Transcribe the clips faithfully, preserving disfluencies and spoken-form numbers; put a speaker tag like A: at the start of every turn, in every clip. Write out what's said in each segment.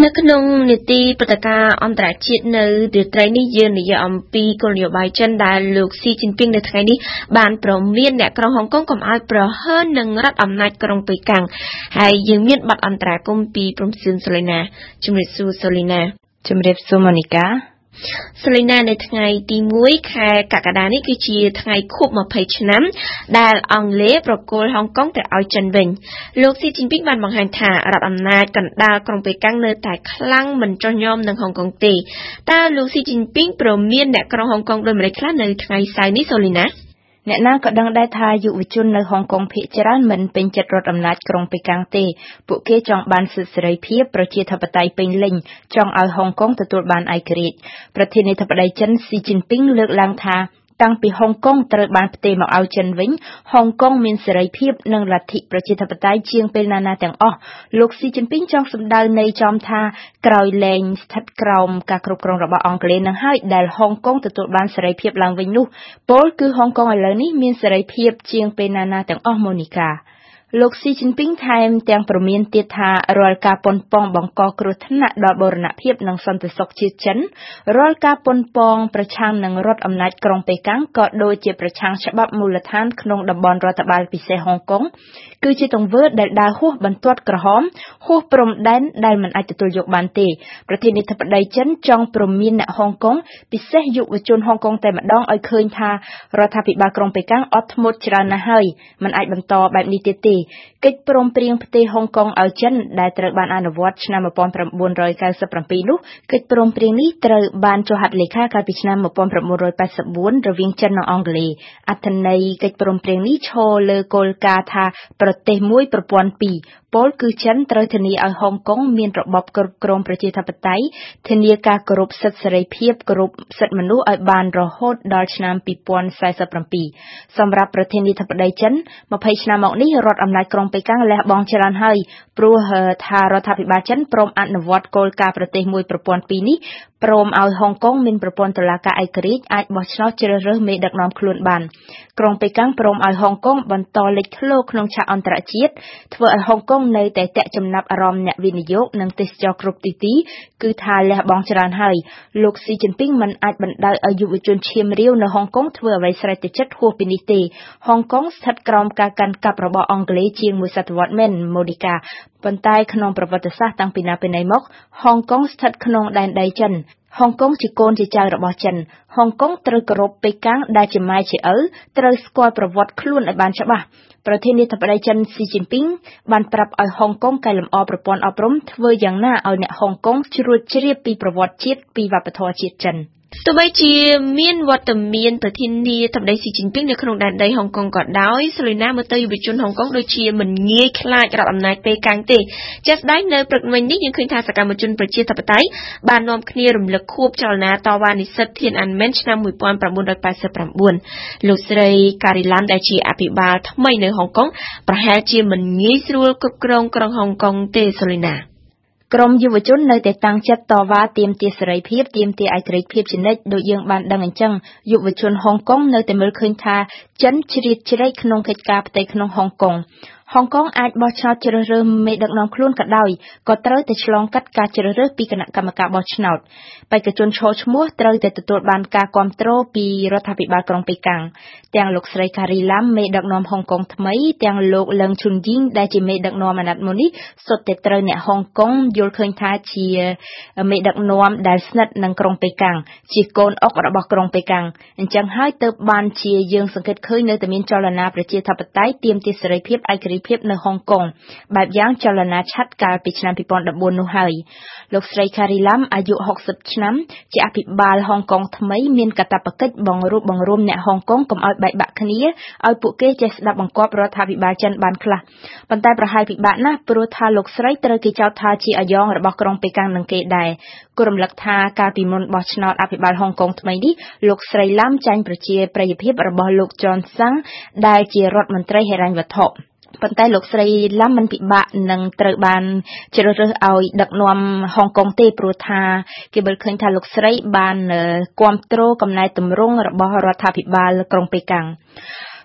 A: នៅក្នុងនីតិព្រឹត្តិការណ៍អន្តរជាតិនៅរាត្រីនេះយើងនិយាយអំពីគោលនយោបាយចិនដែលលោកស៊ីជីនពីងនៅថ្ងៃនេះបានប្រមានអ្នកក្រុងហុងកុងកុំឲ្យប្រហើននឹងរដ្ឋអំណាចក្រុងប៉េកាំងហើយយើងមានបទអន្តរាគមន៍ពីព្រំសឿនសូលីណាជំរាបសួរសូលីណា
B: ជំរាបសួរម៉ូនីកា
A: សូលីណានៅថ្ងៃទីមួយខែកក្កដានេះគឺជាថ្ងៃខួបยี่สิบឆ្នាំដែលអង់គ្លេសប្រគល់ហុងកុងទៅឲ្យចិនវិញលោកស៊ីជីនពីងបានបង្ហាញថារដ្ឋអំណាចកណ្ដាលក្រុងប៉េកាំងនៅតែខ្លាំងមិនចុះញោមនឹងហុងកុងទេតើលោកស៊ីជីនពីងព្រមានអ្នកក្រុងហុងកុងដូចម្តេចខ្លះនៅថ្ងៃសៅរ៍នេះសូលីណា
B: អ្នកណាក៏ដឹងដែរថាយុវជននៅហុងកុងភាគច្រើនមិនពេញចិត្តរដ្ឋអំណាចក្រុងប៉េកាំងទេពួកគេចង់បានសិទ្ធិសេរីភាពប្រជាធិបតេយ្យពេញលេញចង់ឲ្យហុងកុងទទួលបានឯករាជ្យប្រធានាធិបតីចិនស៊ីជីនពីងលើកឡើងថាតាំងពីហុងកុងត្រូវបានផ្ទេរមកឲ្យចិនវិញហុងកុងមានសេរីភាពនិងលទ្ធិប្រជាធិបតេយ្យជាងពេលណាណាទាំងអស់លោកស៊ីជីនពីងចង់សម្ដៅនៃចំថាក្រោយលែងស្ថិតក្រោមការគ្រប់គ្រងរបស់អង់គ្លេសនឹងហើយដែលហុងកុងទទួលបានសេរីភាពឡើងវិញនោះពោលគឺហុងកុងឥឡូវនេះមានសេរីភាពជាងពេលណាណាទាំងអស់ម៉ូនីកាលោកស៊ីជីនពីងថែមទាំងប្រមានទៀតថារាល់ការប៉ុនប៉ងបង្កគ្រោះថ្នាក់ដល់បូរណភាពនិងសន្តិសុខជាតិចិនរាល់ការប៉ុនប៉ងប្រឆាំងនឹងរដ្ឋអំណាចក្រុងប៉េកាំងក៏ដូចជាប្រឆាំងច្បាប់មូលដ្ឋានក្នុងតំបន់រដ្ឋបាលពិសេសហុងកុងគឺជាទង្វើដែលដើរហួសបន្ទាត់ក្រហមហួសព្រំដែនដែលមិនអាចទទួលយកបានទេប្រធានាធិបតីចិនចង់ប្រមានអ្នកហុងកុងពិសេសយុវជនហុងកុងតែម្ដងឲ្យឃើញថារដ្ឋាភិបាលក្រុងប៉េកាំងអត់ធ្មត់ច្រើនណាស់ហើយមិនអាចបន្តបែបនេះទៀតទេកិច្ចព្រមព្រៀងផ្ទេរហុងកុងឲ្យចិនដែលត្រូវបានអនុវត្តឆ្នាំnineteen ninety-sevenនោះកិច្ចព្រមព្រៀងនេះត្រូវបានចុះហត្ថលេខាកាលពីឆ្នាំnineteen eighty-fourរវាងចិននិងអង់គ្លេសអត្ថន័យកិច្ចព្រមព្រៀងនេះឈរលើគោលការណ៍ថាប្រទេសមួយប្រព័ន្ធពីរពោលគឺចិនត្រូវធានាឲ្យហុងកុងមានរបបគ្រប់គ្រងប្រជាធិបតេយ្យធានាការគោរពសិទ្ធិសេរីភាពគោរពសិទ្ធិមនុស្សឲ្យបានរហូតដល់ឆ្នាំtwenty forty-sevenសម្រាប់ប្រធានាធិបតីចិនtwentyឆ្នាំមកនេះរដ្ឋអំណាចក្រុងប៉េកាំងលះបង់ច្រើនហើយព្រោះថារដ្ឋាភិបាលចិនព្រមអនុវត្តគោលការណ៍ប្រទេសមួយប្រព័ន្ធពីរនេះព្រមឲ្យហុងកុងមានប្រព័ន្ធតុលាការឯករាជ្យអាចបោះឆ្នោតជ្រើសរើសមេដឹកនាំខ្លួនបានក្រុងប៉េកាំងព្រមឲ្យហុងកុងបន្តលេចធ្លោក្នុងឆាកអន្តរជាតិធ្វើឲ្យហុងកុងនៅតែទាក់ចំណាប់អារម្មណ៍អ្នកវិនិយោគនិងទេសចរគ្រប់ទិសទីគឺថាលះបង់ច្រើនហើយលោកស៊ីជីនពីងមិនអាចបណ្ដោយឲ្យយុវជនឈាមរាវនៅហុងកុងធ្វើអ្វីស្រេចទៅចិត្តហួសពីនេះទេហុងកុងស្ថិតក្រោមការកាន់កាប់របស់អង់គ្លេសជាងមួយសតវត្សមែនម៉ូឌីកាប៉ុន្តែក្នុងប្រវត្តិសាស្ត្រតាំងពីណាពីណីមកហុងកុងស្ថិតក្នុងដែនដីចិនហុងកុងជាកូនជាចៅរបស់ចិនហុងកុងត្រូវគោរពប៉េកាំងដែលជាម៉ែជាឪត្រូវស្គាល់ប្រវត្តិខ្លួនឲ្យបានច្បាស់ប្រធានាធិបតីចិនស៊ីជីនពីងបានប្រាប់ឲ្យហុងកុងកែលម្អប្រព័ន្ធអប់រំធ្វើយ៉ាងណាឲ្យអ្នកហុងកុងជ្រួតជ្រាបពីប្រវត្តិជាតិពីវប្បធម៌ជាតិចិន
A: ទោះបីជាមានវត្តមានប្រធានាធិបតីស៊ីជីនពីងនៅក្នុងដែនដីហុងកុងក៏ដោយសូលីណាមើលទៅយុវជនហុងកុងដូចជាមិនងាយខ្លាចរដ្ឋអំណាចប៉េកាំងទេជាក់ស្ដែងនៅព្រឹកមិញនេះយើងឃើញថាសកម្មជនប្រជាធិបតេយ្យបាននាំគ្នារំលឹកខួបចលនាតវ៉ានិស្សិតធានអានមែនឆ្នាំnineteen eighty-nineលោកស្រីការីឡាំដែលជាអភិបាលថ្មីនៅហុងកុងប្រហែលជាមិនងាយស្រួលគ្រប់គ្រងក្រុងហុងកុងទេសូលីណា
B: ក្រុមយុវជននៅតែតាំងចិត្តតវ៉ាទាមទារសេរីភាពទាមទារឯករាជ្យភាពជានិច្ចដូចយើងបានដឹងអញ្ចឹងយុវជនហុងកុងនៅតែមើលឃើញថាចិនជ្រៀតជ្រែកក្នុងកិច្ចការផ្ទៃក្នុងហុងកុងហុងកុងអាចបោះឆ្នោតជ្រើសរើសមេដឹកនាំខ្លួនក៏ដោយក៏ត្រូវតែឆ្លងកាត់ការជ្រើសរើសពីគណៈកម្មការបោះឆ្នោតបេក្ខជនឈរឈ្មោះត្រូវតែទទួលបានការគាំទ្រពីរដ្ឋាភិបាលក្រុងប៉េកាំងទាំងលោកស្រីការីឡាំមេដឹកនាំហុងកុងថ្មីទាំងលោកលឹងឈុនយីងដែលជាមេដឹកនាំអាណត្តិមុននេះសុទ្ធតែត្រូវអ្នកហុងកុងយល់ឃើញថាជាមេដឹកនាំដែលស្និទ្ធនឹងក្រុងប៉េកាំងជាកូនអុករបស់ក្រុងប៉េកាំងអញ្ចឹងហើយទើបបានជាយើងសង្កេតឃើញនៅតែមានចលនាប្រជាធិបតេយ្យទាមទារសេរីភាពឯករាជ្យភាពនៅហុងកុងបែបយ៉ាងចលនាឆាត់កាលពីឆ្នាំtwenty fourteenនោះហើយលោកស្រីការីឡាំអាយុsixtyឆ្នាំជាអភិបាលហុងកុងថ្មីមានកាតព្វកិច្ចបង្រួបបង្រួមអ្នកហុងកុងកុំឲ្យបែកបាក់គ្នាឲ្យពួកគេចេះស្ដាប់បង្គាប់រដ្ឋាភិបាលចិនបានខ្លះប៉ុន្តែប្រហែលពិបាកណាស់ព្រោះថាលោកស្រីត្រូវគេចោទថាជាអាយ៉ងរបស់ក្រុងប៉េកាំងនឹងគេដែរគូរំលឹកថាកាលពីមុនបោះឆ្នោតអភិបាលហុងកុងថ្មីនេះលោកស្រីឡាំចាញ់ប្រជាប្រិយភាពរបស់លោកចនសាំងដែលជារដ្ឋមន្ត្រីហិរញ្ញវត្ថុប៉ុន្តែលោកស្រីឡាំមិនពិបាកនឹងត្រូវបានជ្រើសរើសឲ្យដឹកនាំហុងកុងទេព្រោះថាគេមើលឃើញថាលោកស្រីបានគាំទ្រកំណែទម្រង់របស់រដ្ឋាភិបាលក្រុងប៉េកាំង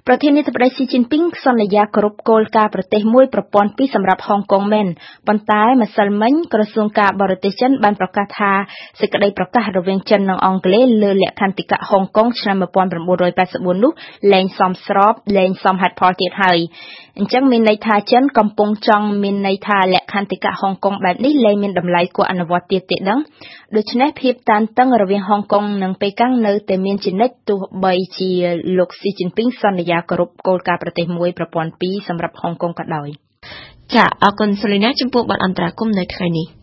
B: ប្រធានាធិបតីស៊ីជីនពីងសន្យាគោរពគោលការណ៍ប្រទេសមួយប្រព័ន្ធពីរសម្រាប់ហុងកុងមែនប៉ុន្តែម្សិលមិញក្រសួងការបរទេសចិនបានប្រកាសថាសេចក្តីប្រកាសរវាងចិននិងអង់គ្លេសលើលក្ខន្តិកៈហុងកុងឆ្នាំnineteen eighty-fourនោះលែងសមស្របលែងសមហេតុផលទៀតហើយអញ្ចឹងមានន័យថាចិនកំពុងចង់មានន័យថាលក្ខន្តិកៈហុងកុងបែបនេះលែងមានតម្លៃគួរអនុវត្តទៀតទេដឹងដូច្នេះភាពតានតឹងរវាងហុងកុងនិងប៉េកាំងនៅតែមានជានិច្ចទោះបីជាលោកស៊ីជីនពីងសន្យាគោរពគោលការណ៍ប្រទេសមួយប្រព័ន្ធពីរសម្រាប់ហុងកុងក៏ដោយ
A: ចាអរគុណសូលីណាចំពោះបទអន្តរាគមន៍នៅថ្ងៃនេះ